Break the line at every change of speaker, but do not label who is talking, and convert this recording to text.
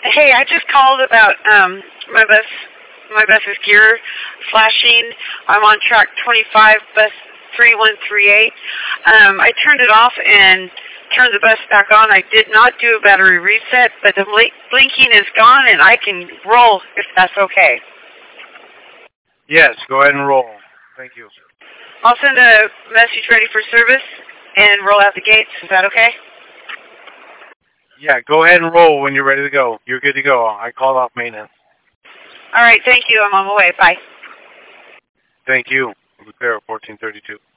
Hey, I just called about my bus. My bus's gear flashing. I'm on track 25, bus 3138. I turned it off and turned the bus back on. I did not do a battery reset, but the blinking is gone, and I can roll if that's okay.
Yes, go ahead and roll. Thank you.
I'll send a message ready for service and roll out the gates. Is that okay?
Yeah, go ahead and roll when you're ready to go. You're good to go. I called off maintenance.
All right, thank you. I'm on my way. Bye.
Thank you. Repair 1432.